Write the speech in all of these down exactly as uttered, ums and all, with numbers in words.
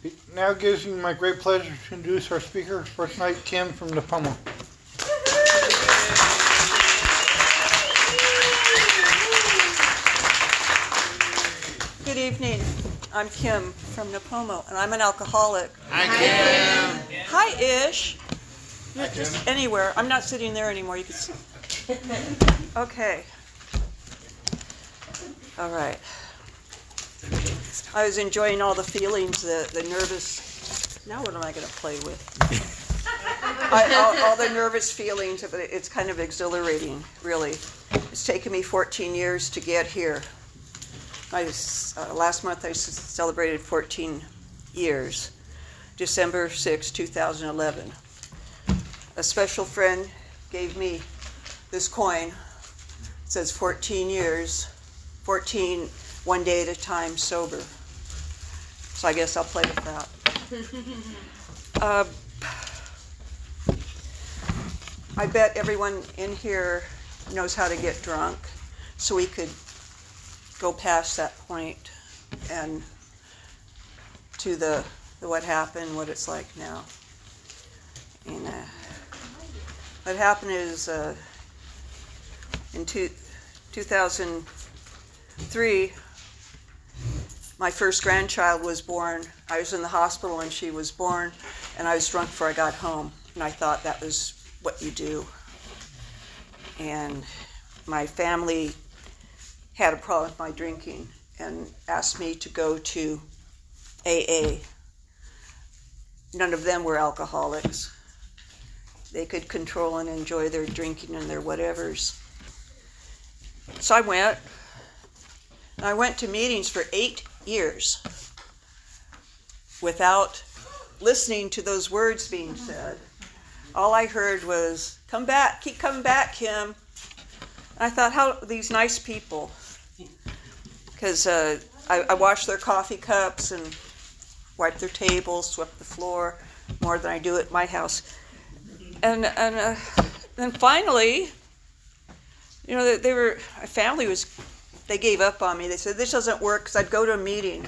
It now gives me my great pleasure to introduce our speaker for tonight, Kim from Nipomo. Good evening. I'm Kim from Nipomo, and I'm an alcoholic. Hi, Kim. Hi, Ish. You're just anywhere. I'm not sitting there anymore. You can sit. Okay. All right. I was enjoying all the feelings, the, the nervous. Now what am I going to play with? I, all, all the nervous feelings of it. It's kind of exhilarating, really. It's taken me fourteen years to get here. I uh, last month I celebrated fourteen years, December sixth, two thousand eleven. A special friend gave me this coin. It says fourteen years, fourteen one day at a time sober. So I guess I'll play with that. uh, I bet everyone in here knows how to get drunk, so we could go past that point and to the, the what happened, what it's like now. And uh, what happened is uh, in two, two thousand three, my first grandchild was born. I was in the hospital when she was born, and I was drunk before I got home, and I thought that was what you do. And my family had a problem with my drinking and asked me to go to A A. None of them were alcoholics. They could control and enjoy their drinking and their whatevers. So I went. And I went to meetings for eight years without listening to those words being said. All I heard was, come back, keep coming back, Kim. I thought, how these nice people, because uh, I, I washed their coffee cups and wiped their tables, swept the floor, more than I do at my house. And and uh, then finally, you know, they, they were, my family was, they gave up on me. They said, this doesn't work, because I'd go to a meeting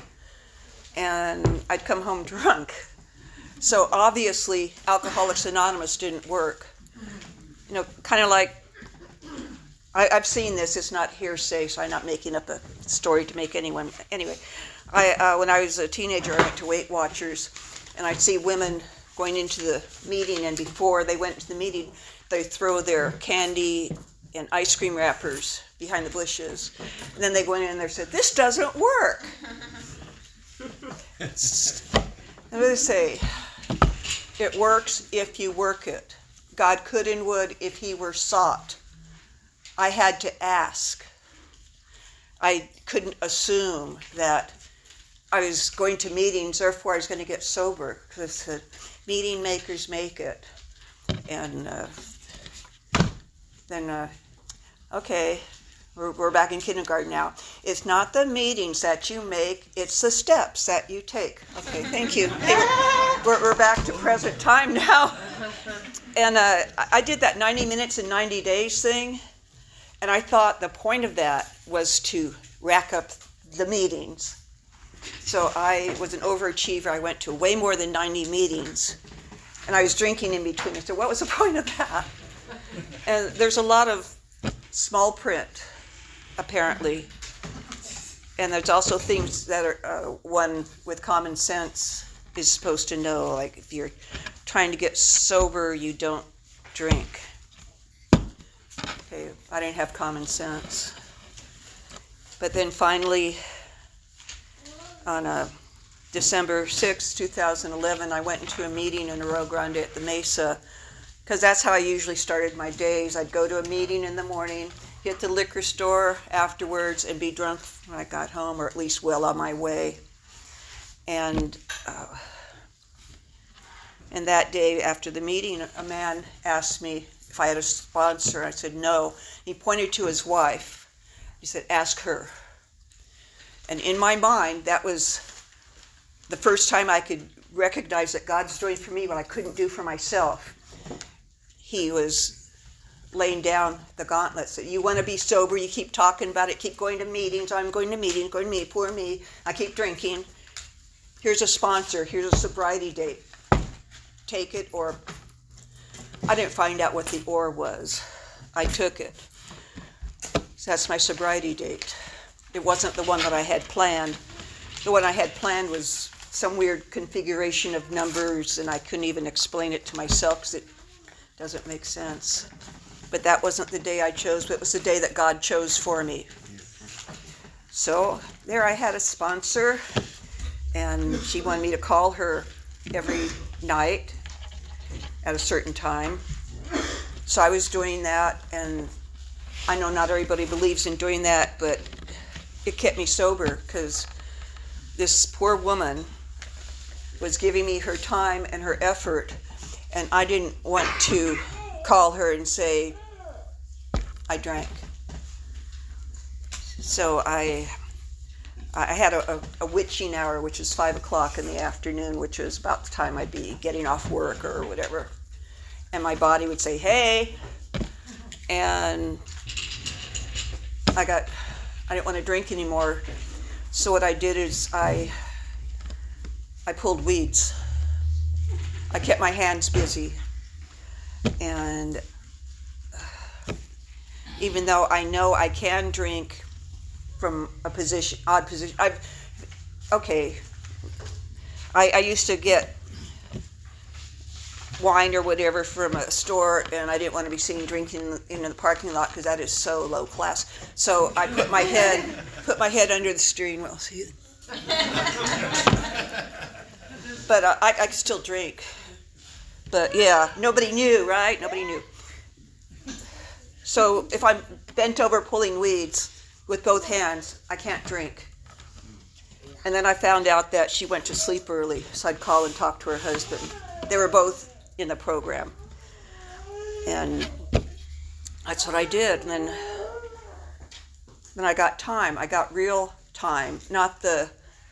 and I'd come home drunk. So obviously, Alcoholics Anonymous didn't work. You know, kind of like, I, I've seen this, it's not hearsay, so I'm not making up a story to make anyone, anyway. I, uh, when I was a teenager, I went to Weight Watchers, and I'd see women going into the meeting, and before they went to the meeting, they'd throw their candy and ice cream wrappers behind the bushes. And then they went in and they said, this doesn't work. And they say, it works if you work it. God could and would if he were sought. I had to ask. I couldn't assume that I was going to meetings, therefore I was going to get sober, because the meeting makers make it. And uh, then, uh, okay, we're, we're back in kindergarten now. It's not the meetings that you make, it's the steps that you take. Okay, thank you. We're, we're back to present time now. And uh, I did that ninety minutes in ninety days thing. And I thought the point of that was to rack up the meetings. So I was an overachiever. I went to way more than ninety meetings. And I was drinking in between. So what was the point of that? And there's a lot of small print, apparently. And there's also things that are uh, one with common sense is supposed to know. Like if you're trying to get sober, you don't drink. Okay, I didn't have common sense. But then finally, on uh, December sixth, two thousand eleven, I went into a meeting in Rio Grande at the Mesa, because that's how I usually started my days. I'd go to a meeting in the morning, hit the liquor store afterwards, and be drunk when I got home, or at least well on my way. And uh, and that day after the meeting, a man asked me if I had a sponsor. I said no. He pointed to his wife. He said, ask her. And in my mind, that was the first time I could recognize that God's doing for me what I couldn't do for myself. He was laying down the gauntlet. So you want to be sober, you keep talking about it, keep going to meetings. I'm going to meetings, going to meet, poor me. I keep drinking. here's a sponsor, here's a sobriety date. Take it, or I didn't find out what the or was. I took it. So that's my sobriety date. It wasn't the one that I had planned. The one I had planned was some weird configuration of numbers, and I couldn't even explain it to myself because it doesn't make sense. But that wasn't the day I chose, but it was the day that God chose for me. So there I had a sponsor, and she wanted me to call her every night at a certain time. So I was doing that, and I know not everybody believes in doing that, but it kept me sober because this poor woman was giving me her time and her effort, and I didn't want to call her and say I drank. So I I had a, a, a witching hour, which is five o'clock in the afternoon, which is about the time I'd be getting off work or whatever. And my body would say, hey, and I got, I didn't want to drink anymore. So what I did is I, I pulled weeds. I kept my hands busy. And even though I know I can drink from a position, odd position, I've, okay, I, I used to get wine or whatever from a store, and I didn't want to be seen drinking in the parking lot because that is so low class. So I put my head, put my head under the steering wheel. See, but uh, I, I could still drink. But yeah, nobody knew, right? Nobody knew. So if I'm bent over pulling weeds with both hands, I can't drink. And then I found out that she went to sleep early, so I'd call and talk to her husband. They were both in the program. And that's what I did. And then, then I got time. I got real time, not the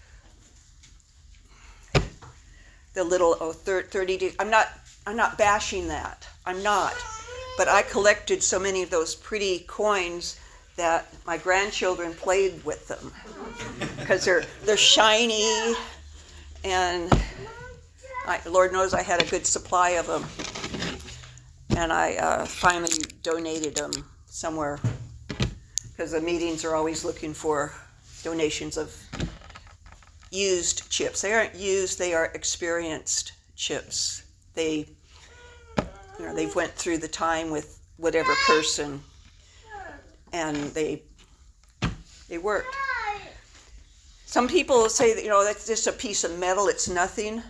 the little oh thirty days. I'm not I'm not bashing that. I'm not. But I collected so many of those pretty coins that my grandchildren played with them because they're they're shiny, and I, Lord knows I had a good supply of them, and I uh, finally donated them somewhere because the meetings are always looking for donations of used chips. They aren't used; they are experienced chips. They, you know, they've went through the time with whatever person, and they they worked. Some people say that, you know, that's just a piece of metal, it's nothing.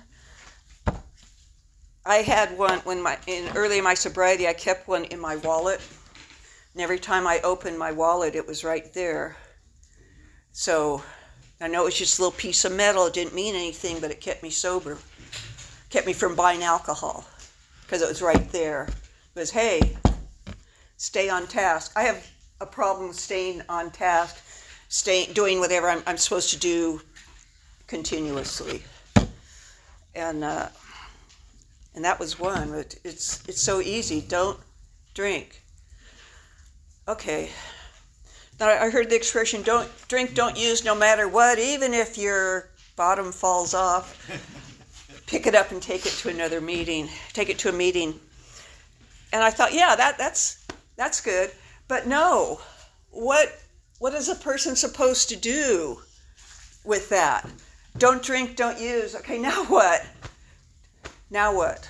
I had one when my in early in my sobriety, I kept one in my wallet, and every time I opened my wallet, it was right there. So I know it was just a little piece of metal, it didn't mean anything, but it kept me sober. Kept me from buying alcohol because it was right there. It was, hey, stay on task. I have a problem with staying on task, staying, doing whatever I'm, I'm supposed to do continuously. And uh, and that was one. But it's it's so easy. Don't drink. Okay. Now I heard the expression, don't drink, don't use, no matter what, even if your bottom falls off. Pick it up and take it to another meeting. Take it to a meeting. And I thought, yeah, that that's that's good. But no, what what is a person supposed to do with that? Don't drink, don't use. Okay, now what? Now what?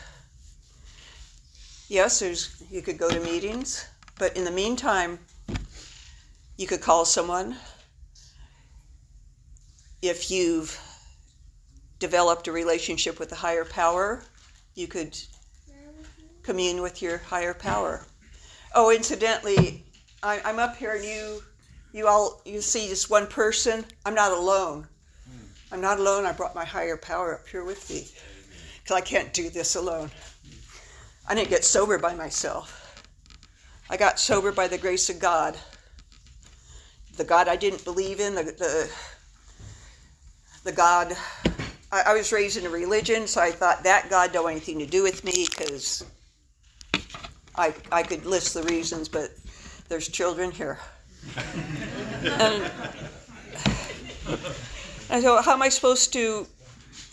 Yes, there's you could go to meetings, but in the meantime, you could call someone. If you've developed a relationship with a higher power, you could commune with your higher power. Oh, incidentally, I, I'm up here and you you all you see just one person. I'm not alone. I'm not alone. I brought my higher power up here with me because I can't do this alone. I didn't get sober by myself. I got sober by the grace of God. The God I didn't believe in, the the, the God, I, I was raised in a religion, so I thought that God don't want anything to do with me because I I could list the reasons, but there's children here. and, and so how am I supposed to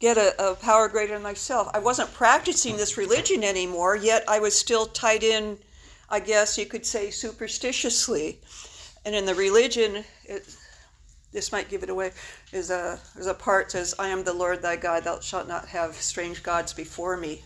get a, a power greater than myself. I wasn't practicing this religion anymore, yet I was still tied in, I guess you could say, superstitiously. And in the religion, it, this might give it away, is a, there's a part that says, I am the Lord thy God, thou shalt not have strange gods before me.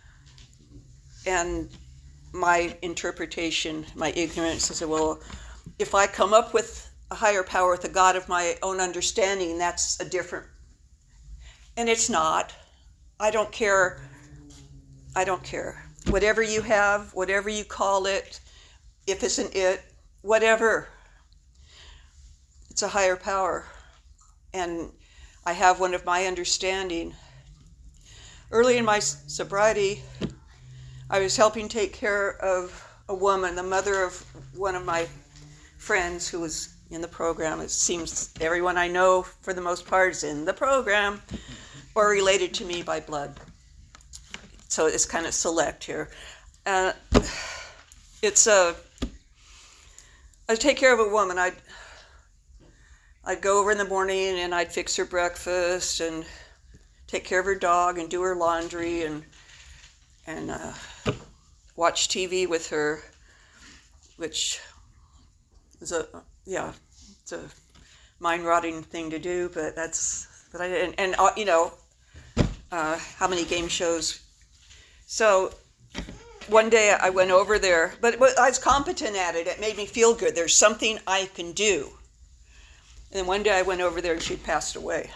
And my interpretation, my ignorance, is, well, if I come up with a higher power with a God of my own understanding, that's a different, and it's not. I don't care. I don't care. Whatever you have, whatever you call it, if it's an it, whatever, it's a higher power. And I have one of my understanding. Early in my sobriety, I was helping take care of a woman, the mother of one of my friends who was in the program. It seems everyone I know, for the most part, is in the program or related to me by blood. So it's kind of select here. Uh, it's a, I'd take care of a woman. I'd, I'd go over in the morning and I'd fix her breakfast and take care of her dog and do her laundry and and uh, watch T V with her, which is a, yeah, it's a mind-rotting thing to do, but that's, but I, and, and uh, you know, uh, how many game shows. So one day I went over there, but I was competent at it. It made me feel good. There's something I can do. And then one day I went over there and she'd passed away.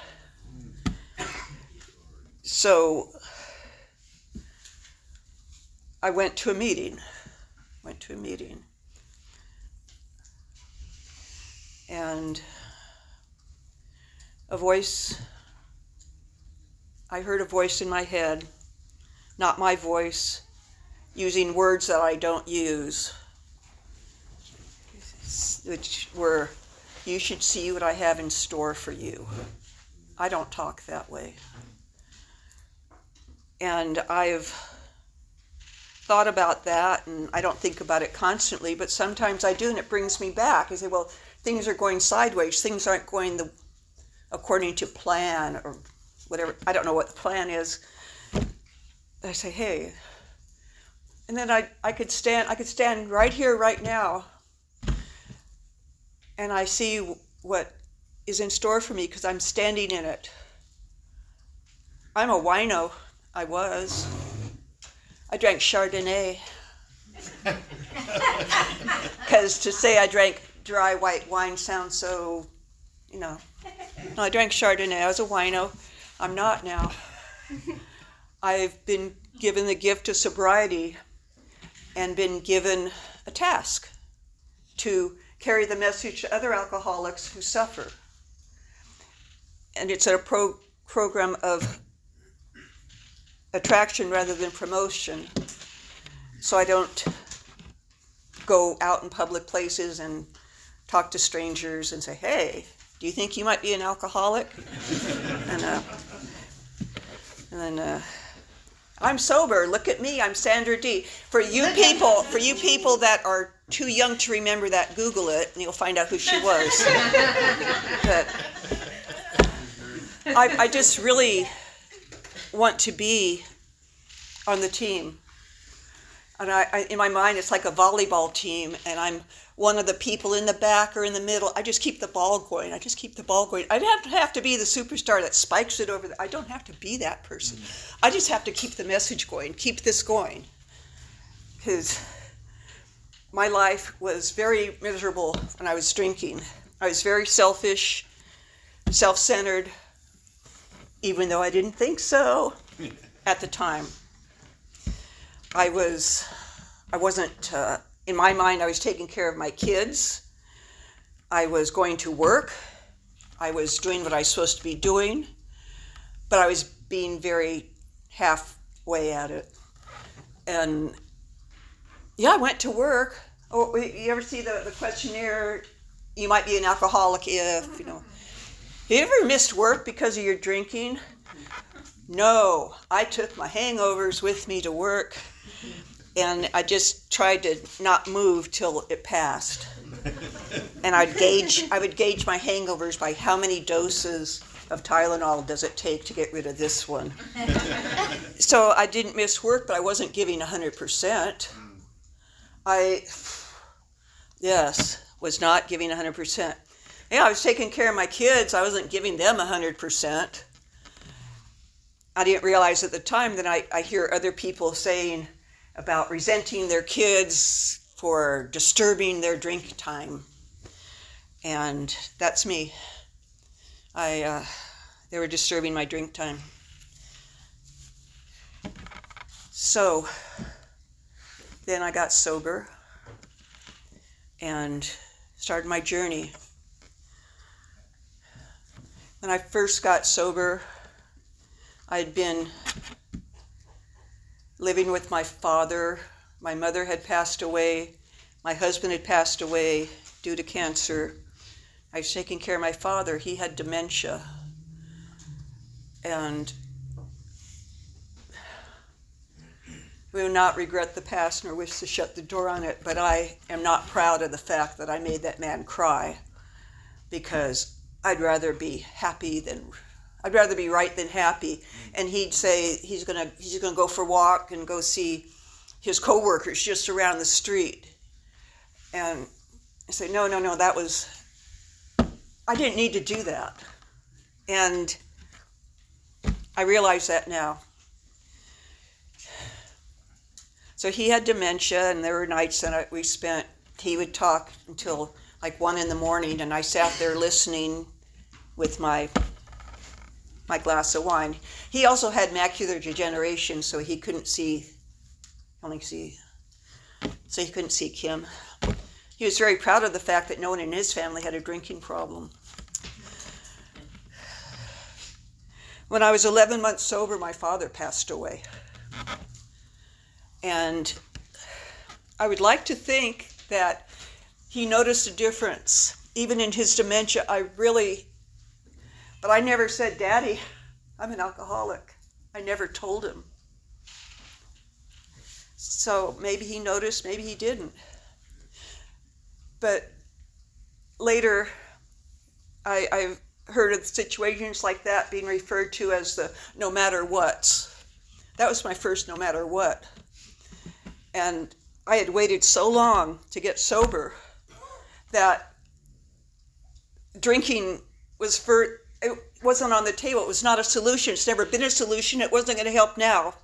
So I went to a meeting, went to a meeting, and a voice, I heard a voice in my head, not my voice, using words that I don't use, which were, you should see what I have in store for you. I don't talk that way. And I've thought about that, and I don't think about it constantly, but sometimes I do, and it brings me back. I say, well, things are going sideways. Things aren't going the according to plan or whatever. I don't know what the plan is. I say, hey. And then I, I could stand, I could stand right here, right now, and I see what is in store for me because I'm standing in it. I'm a wino. I was. I drank Chardonnay. Because to say I drank dry white wine sounds so, you know. No, I drank Chardonnay. I was a wino. I'm not now. I've been given the gift of sobriety and been given a task to carry the message to other alcoholics who suffer. And it's a pro- program of attraction rather than promotion. So I don't go out in public places and talk to strangers and say, hey, do you think you might be an alcoholic? and, uh, and then, uh, I'm sober, look at me, I'm Sandra D. For you people, for you people that are too young to remember that, Google it, and you'll find out who she was. But I, I just really want to be on the team. And I, I, in my mind, it's like a volleyball team, and I'm one of the people in the back or in the middle. I just keep the ball going. I just keep the ball going. I don't have to be the superstar that spikes it over. The, I don't have to be that person. I just have to keep the message going, keep this going. Because my life was very miserable when I was drinking. I was very selfish, self-centered, even though I didn't think so at the time. I was, I wasn't, uh, in my mind, I was taking care of my kids. I was going to work. I was doing what I was supposed to be doing, but I was being very halfway at it. And yeah, I went to work. Oh, you ever see the, the questionnaire? You might be an alcoholic if, you know. Have you ever missed work because of your drinking? No, I took my hangovers with me to work. And I just tried to not move till it passed. And I'd gauge, I would gauge my hangovers by how many doses of Tylenol does it take to get rid of this one? So I didn't miss work, but I wasn't giving one hundred percent. I, yes, was not giving one hundred percent. Yeah, I was taking care of my kids. I wasn't giving them one hundred percent. I didn't realize at the time that I, I hear other people saying about resenting their kids for disturbing their drink time. And that's me. I, uh, they were disturbing my drink time. So then I got sober and started my journey. When I first got sober, I'd been living with my father. My mother had passed away. My husband had passed away due to cancer. I was taking care of my father. He had dementia. And we will not regret the past nor wish to shut the door on it, but I am not proud of the fact that I made that man cry, because I'd rather be happy than, I'd rather be right than happy. And he'd say he's gonna he's gonna go for a walk and go see his coworkers just around the street. And I say, no, no, no, that was, I didn't need to do that. And I realize that now. So he had dementia, and there were nights that we spent, he would talk until like one in the morning, and I sat there listening with my my glass of wine. He also had macular degeneration, so he couldn't see, only see, so he couldn't see Kim. He was very proud of the fact that no one in his family had a drinking problem. When I was eleven months sober, my father passed away. And I would like to think that he noticed a difference. Even in his dementia, I really, but I never said, Daddy, I'm an alcoholic. I never told him. So maybe he noticed, maybe he didn't. But later, I, I've heard of situations like that being referred to as the no matter whats. That was my first no matter what. And I had waited so long to get sober that drinking was for, it wasn't on the table. It was not a solution. It's never been a solution. It wasn't going to help now.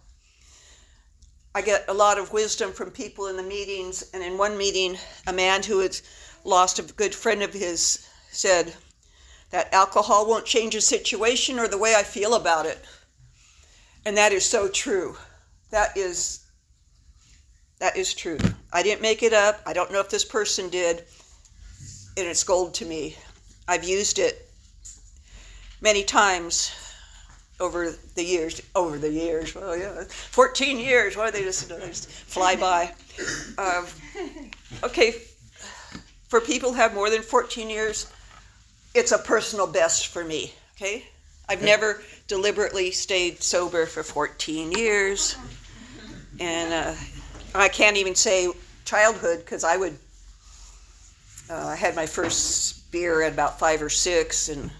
I get a lot of wisdom from people in the meetings. And in one meeting, a man who had lost a good friend of his said that alcohol won't change a situation or the way I feel about it. And that is so true. That is, that is true. I didn't make it up. I don't know if this person did. And it's gold to me. I've used it many times over the years. Over the years, well, yeah, fourteen years. Why they just, they just fly by? Um, okay, for people who have more than fourteen years, it's a personal best for me. Okay, I've never deliberately stayed sober for fourteen years, and uh, I can't even say childhood because I would. Uh, I had my first beer at about five or six, and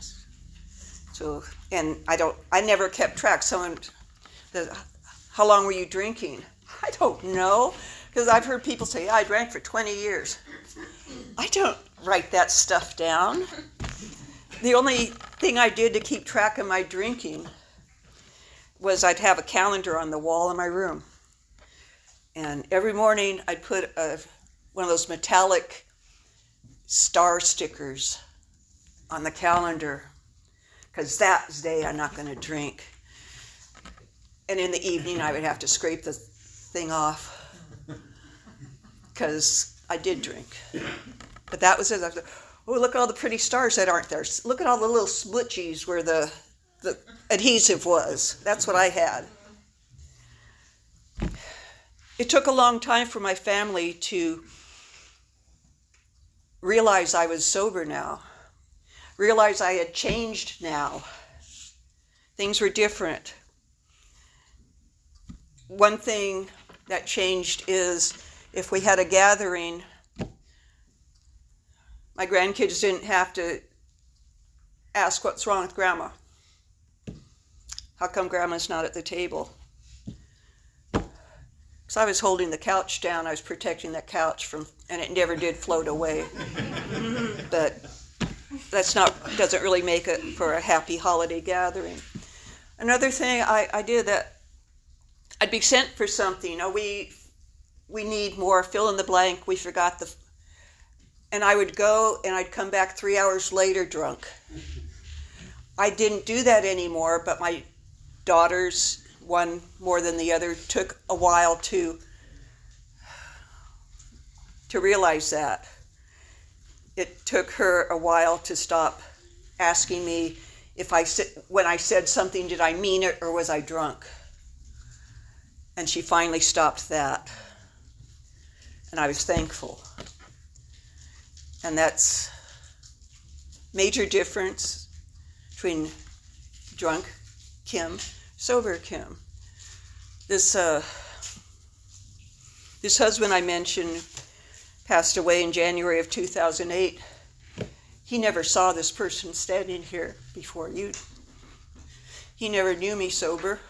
so and I don't. I never kept track. Someone, the, how long were you drinking? I don't know, because I've heard people say, yeah, I drank for twenty years. I don't write that stuff down. The only thing I did to keep track of my drinking was I'd have a calendar on the wall in my room, and every morning I'd put a, one of those metallic star stickers on the calendar, because that day I'm not going to drink. And in the evening I would have to scrape the thing off because I did drink. But that was it. I was like, oh, look at all the pretty stars that aren't there. Look at all the little splitchies where the, the adhesive was. That's what I had. It took a long time for my family to realize I was sober now, realize I had changed now. Things were different. One thing that changed is if we had a gathering, my grandkids didn't have to ask what's wrong with Grandma. How come Grandma's not at the table? Because I was holding the couch down. I was protecting that couch from, and it never did float away. But that's not, doesn't really make it for a happy holiday gathering. Another thing I, I did that, I'd be sent for something. Oh, we, we need more, fill in the blank, we forgot the, and I would go and I'd come back three hours later drunk. I didn't do that anymore, but my daughters, one more than the other, took a while to to realize that. It took her a while to stop asking me if I when I said something, did I mean it or was I drunk? And she finally stopped that. And I was thankful. And that's major difference between drunk Kim, sober Kim. This uh, this husband I mentioned passed away in January of two thousand eight. He never saw this person standing here before you. He never knew me sober.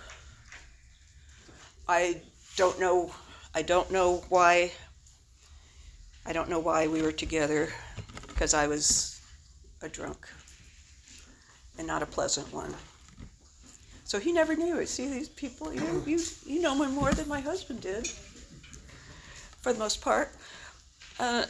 I don't know. I don't know why. I don't know why we were together, because I was a drunk and not a pleasant one. So he never knew it. See, these people, you you you know me more than my husband did, for the most part. Uh,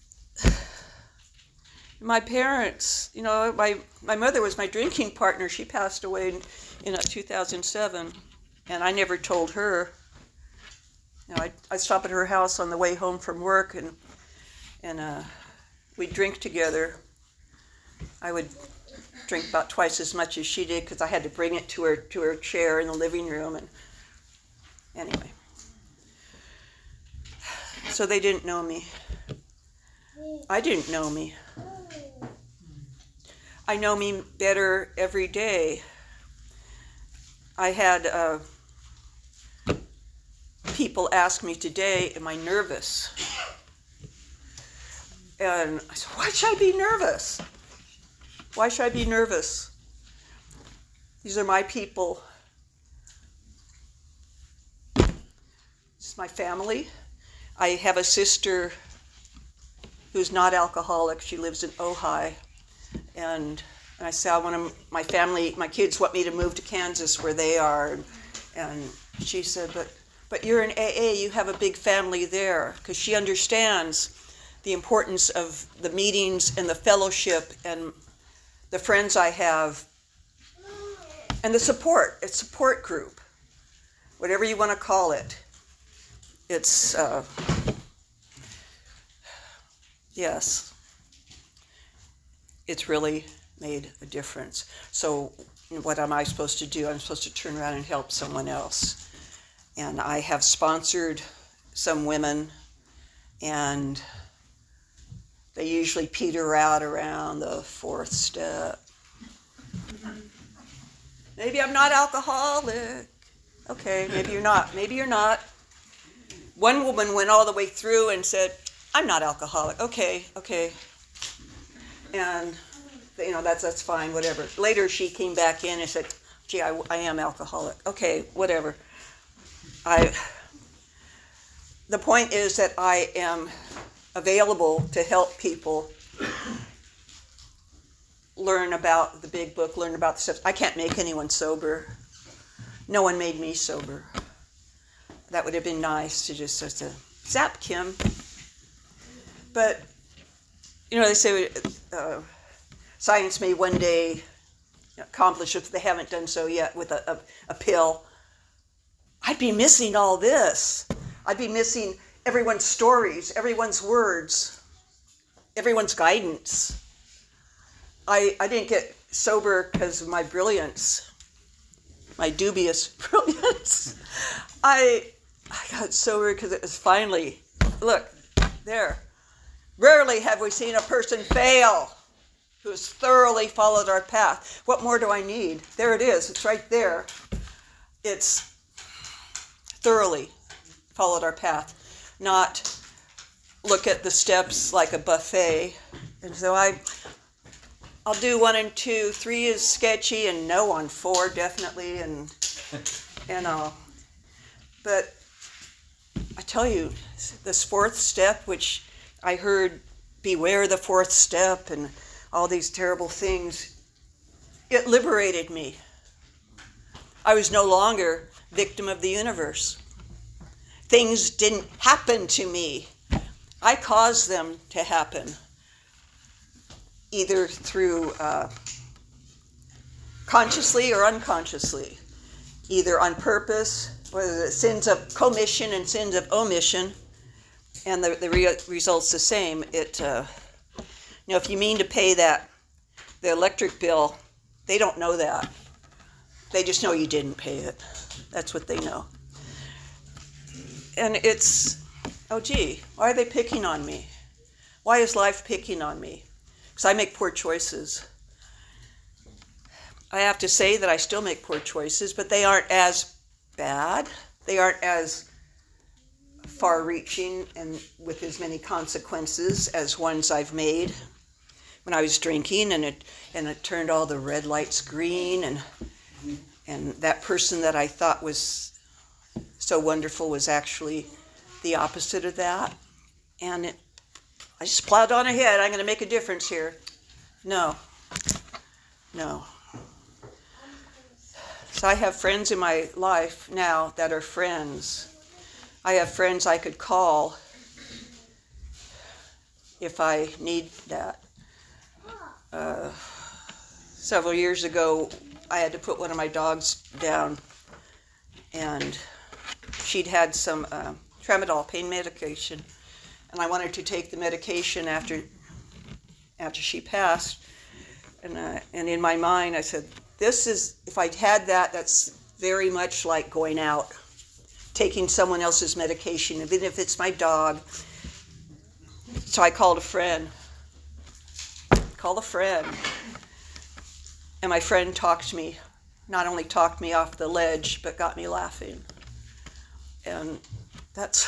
my parents, you know, my my mother was my drinking partner. She passed away in, in uh, two thousand seven, and I never told her. You know, I I stop at her house on the way home from work, and and uh, we'd drink together. I would drink about twice as much as she did because I had to bring it to her to her chair in the living room. And anyway, so they didn't know me. I didn't know me. I know me better every day. I had uh, people ask me today, am I nervous? And I said, why should I be nervous? Why should I be nervous? These are my people. This is my family. I have a sister who's not alcoholic. She lives in Ojai. And, and I said, I want to, my family, my kids want me to move to Kansas where they are. And, and she said, but, but you're in A A, you have a big family there. Because she understands the importance of the meetings and the fellowship and the friends I have, and the support, it's support group, whatever you want to call it. It's, uh, yes, it's really made a difference. So what am I supposed to do? I'm supposed to turn around and help someone else. And I have sponsored some women, and they usually peter out around the fourth step. Maybe I'm not alcoholic. Okay, maybe you're not. Maybe you're not. One woman went all the way through and said, I'm not alcoholic. Okay, okay. And, you know, that's that's fine, whatever. Later she came back in and said, gee, I, I am alcoholic. Okay, whatever. I. The point is that I am available to help people learn about the big book, learn about the steps. I can't make anyone sober. No one made me sober. That would have been nice to just sort of zap Kim. But, you know, they say uh, science may one day accomplish, if they haven't done so yet, with a, a, a pill. I'd be missing all this. I'd be missing everyone's stories, everyone's words, everyone's guidance. I, I didn't get sober because of my brilliance, my dubious brilliance. I, I got sober because it was finally, look, there. Rarely have we seen a person fail who has thoroughly followed our path. What more do I need? There it is. It's right there. It's thoroughly followed our path. Not look at the steps like a buffet. And so I, I'll do one and two. Three is sketchy, and no on four definitely, and and uh, but I tell you, this fourth step, which I heard, beware the fourth step, and all these terrible things, it liberated me. I was no longer victim of the universe. Things didn't happen to me. I caused them to happen, either through uh, consciously or unconsciously, either on purpose, or the sins of commission and sins of omission, and the, the re- result's the same. It, uh, you know, if you mean to pay that, the electric bill, they don't know that. They just know you didn't pay it. That's what they know. And it's, oh gee, why are they picking on me? Why is life picking on me? Because I make poor choices. I have to say that I still make poor choices, but they aren't as bad. They aren't as far-reaching and with as many consequences as ones I've made when I was drinking, and it and it turned all the red lights green, and and that person that I thought was so wonderful was actually the opposite of that. And it, I just plowed on ahead. I'm going to make a difference here. No. No. So I have friends in my life now that are friends. I have friends I could call if I need that. Uh, several years ago, I had to put one of my dogs down, and she'd had some uh, tramadol pain medication, and I wanted to take the medication after after she passed. And uh, and in my mind, I said, "This is if I'd had that, that's very much like going out, taking someone else's medication, even if it's my dog." So I called a friend. Called a friend, and my friend talked me. Not only talked me off the ledge, but got me laughing. And that's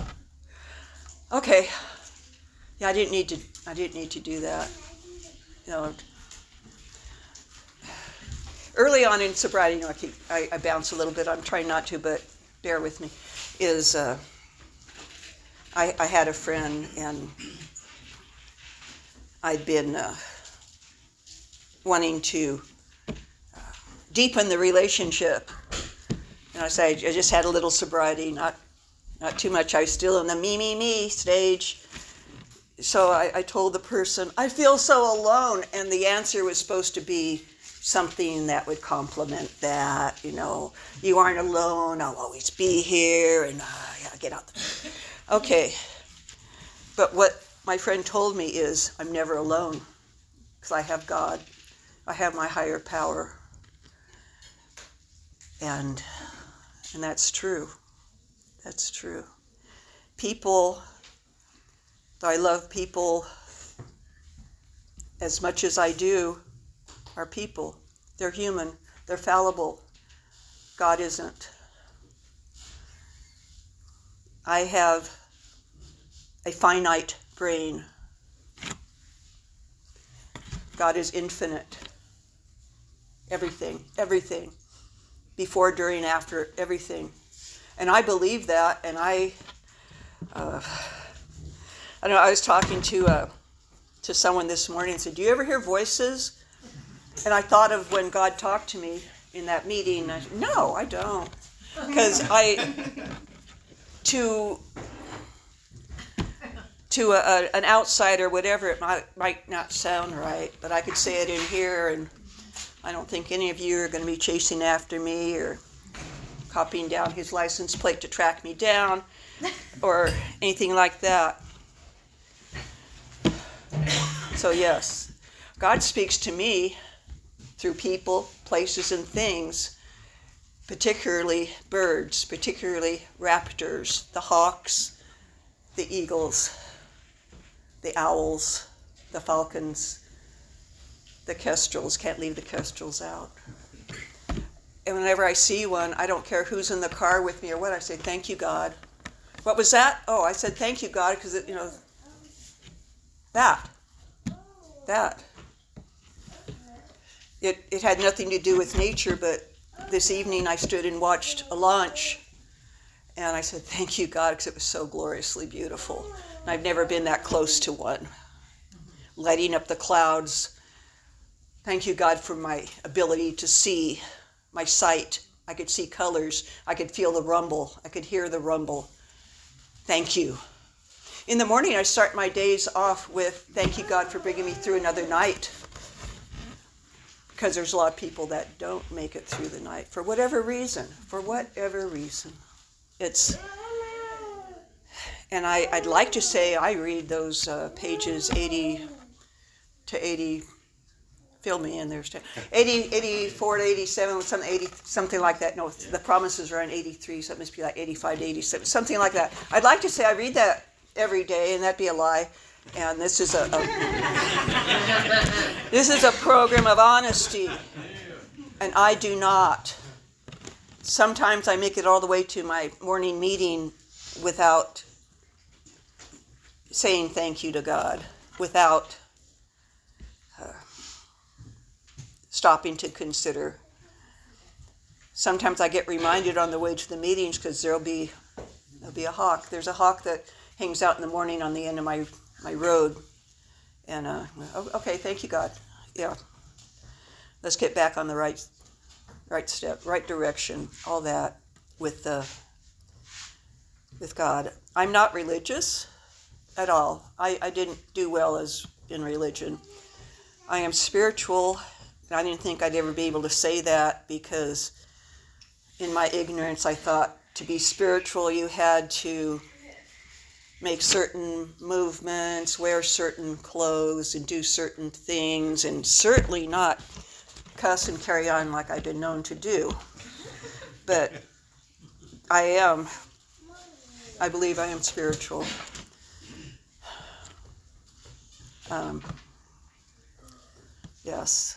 okay. Yeah, I didn't need to. I didn't need to do that. You know, early on in sobriety, you know, I keep I, I bounce a little bit. I'm trying not to, but bear with me. Is uh, I I had a friend, and I'd been uh, wanting to uh, deepen the relationship. And I say I just had a little sobriety, not not too much. I was still in the me, me, me stage. So I, I told the person, I feel so alone. And the answer was supposed to be something that would complement that. You know, you aren't alone. I'll always be here. And uh, yeah, get out. The... Okay. But what my friend told me is, I'm never alone because I have God. I have my higher power. And and that's true. That's true. People, though I love people as much as I do, are people. They're human. They're fallible. God isn't. I have a finite brain. God is infinite. Everything, everything. Before, during, after, everything. And I believe that, and I, uh, I don't know, I was talking to uh, to someone this morning and said, do you ever hear voices? And I thought of when God talked to me in that meeting. I said, no, I don't. Because I, to, to a, a, an outsider, whatever, it might, might not sound right, but I could say it in here, and I don't think any of you are going to be chasing after me or copying down his license plate to track me down or anything like that. So yes, God speaks to me through people, places, and things, particularly birds, particularly raptors, the hawks, the eagles, the owls, the falcons, the kestrels. Can't leave the kestrels out. And whenever I see one, I don't care who's in the car with me or what, I say, thank you, God. What was that? Oh, I said, thank you, God, because, you know, that, that. it, it had nothing to do with nature, but this evening I stood and watched a launch, and I said, thank you, God, because it was so gloriously beautiful. And I've never been that close to one. Lighting up the clouds. Thank you, God, for my ability to see, my sight. I could see colors. I could feel the rumble. I could hear the rumble. Thank you. In the morning, I start my days off with, thank you, God, for bringing me through another night. Because there's a lot of people that don't make it through the night for whatever reason, for whatever reason. It's, and I, I'd like to say I read those uh, pages eighty to eighty, fill me in there, eighty, eighty-four to eighty-seven, something, eighty, something like that. No, the promises are on eighty-three, so it must be like eighty-five to eighty-seven, something like that. I'd like to say I read that every day, and that'd be a lie. And this is a, a this is a program of honesty, and I do not. Sometimes I make it all the way to my morning meeting without saying thank you to God, without uh, stopping to consider. Sometimes I get reminded on the way to the meetings because there'll be there'll be a hawk. There's a hawk that hangs out in the morning on the end of my my road, and uh, okay, thank you, God. Yeah, let's get back on the right, right step, right direction. All that with the with God. I'm not religious at all. I, I didn't do well as in religion. I am spiritual. And I didn't think I'd ever be able to say that because, in my ignorance, I thought to be spiritual you had to make certain movements, wear certain clothes, and do certain things, and certainly not cuss and carry on like I've been known to do. But I am, I believe I am spiritual. Um, yes.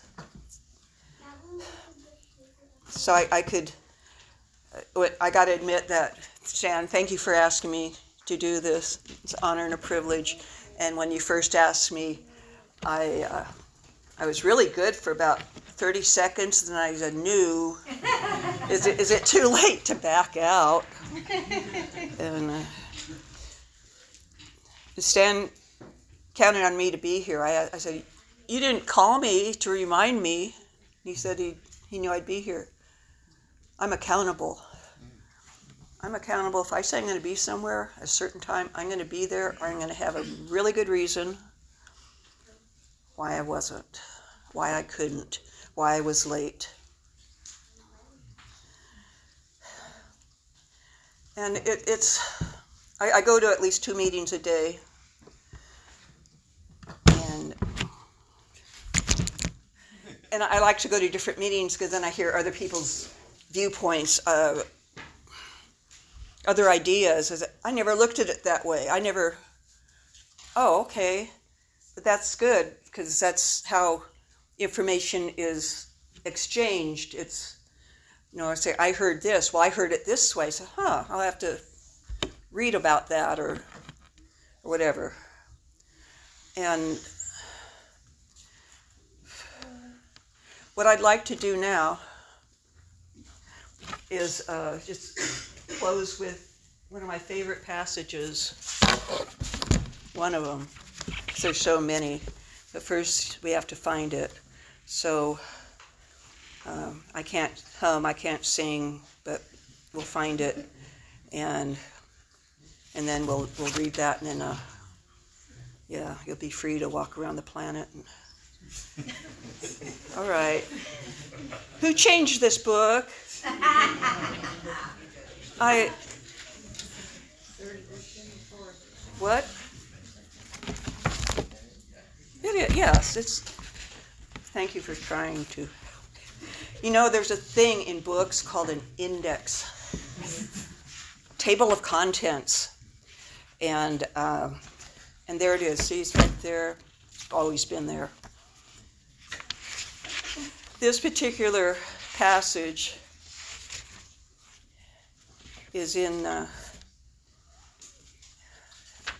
So I, I could, I got to admit that, Stan, thank you for asking me to do this. It's an honor and a privilege. And when you first asked me, I uh, I was really good for about thirty seconds, and I said, "No, is it is it too late to back out?" And uh, Stan counted on me to be here. I, I said, "You didn't call me to remind me." He said he he knew I'd be here. I'm accountable. I'm accountable. If I say I'm going to be somewhere at a certain time, I'm going to be there, or I'm going to have a really good reason why I wasn't, why I couldn't, why I was late. And it, it's, I, I go to at least two meetings a day, and and I like to go to different meetings because then I hear other people's viewpoints, uh, other ideas. Is I never looked at it that way. I never, oh, okay. But that's good because that's how information is exchanged. It's, you know, I say, I heard this. Well, I heard it this way. So, huh, I'll have to read about that or, or whatever. And what I'd like to do now is uh, just close with one of my favorite passages, one of them. There's so many, but first we have to find it. So um, I can't hum, I can't sing, but we'll find it, and and then we'll we'll read that, and then uh, yeah, you'll be free to walk around the planet. And... All right. Who changed this book? I. What? It is, yes, it's. Thank you for trying to. You know, there's a thing in books called an index, table of contents, and um, and there it is. See, it's right there. It's always been there. This particular passage is in uh,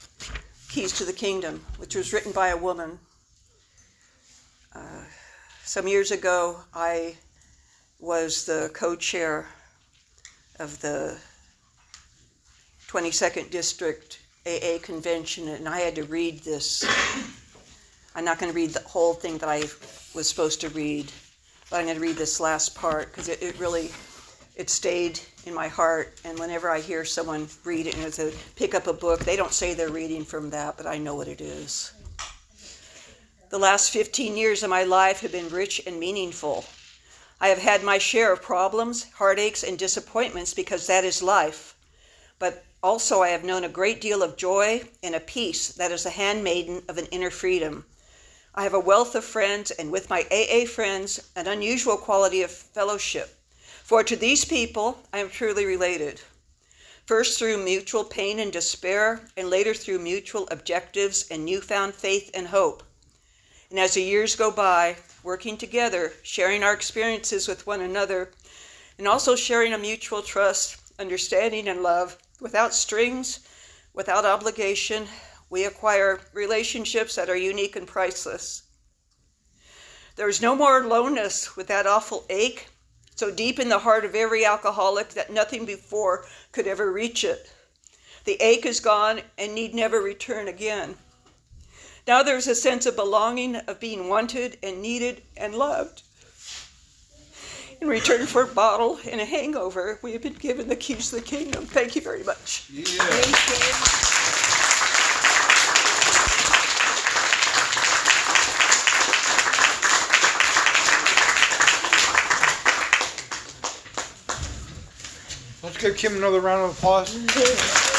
Keys to the Kingdom, which was written by a woman, uh, some years ago, I was the co-chair of the twenty-second District A A Convention, and I had to read this. I'm not going to read the whole thing that I was supposed to read, but I'm going to read this last part because it, it really, it stayed in my heart. And whenever I hear someone read it and it's a, pick up a book, they don't say they're reading from that, but I know what it is. The last fifteen years of my life have been rich and meaningful. I have had my share of problems, heartaches, and disappointments because that is life. But also I have known a great deal of joy and a peace that is the handmaiden of an inner freedom. I have a wealth of friends, and with my A A friends, an unusual quality of fellowship. For to these people, I am truly related. First through mutual pain and despair, and later through mutual objectives and newfound faith and hope. And as the years go by, working together, sharing our experiences with one another, and also sharing a mutual trust, understanding, and love, without strings, without obligation, we acquire relationships that are unique and priceless. There is no more aloneness with that awful ache, so deep in the heart of every alcoholic that nothing before could ever reach it. The ache is gone and need never return again. Now there's a sense of belonging, of being wanted and needed and loved. In return for a bottle and a hangover, we have been given the keys to the kingdom. Thank you very much. Yeah. Thank you. Let's give Kim another round of applause.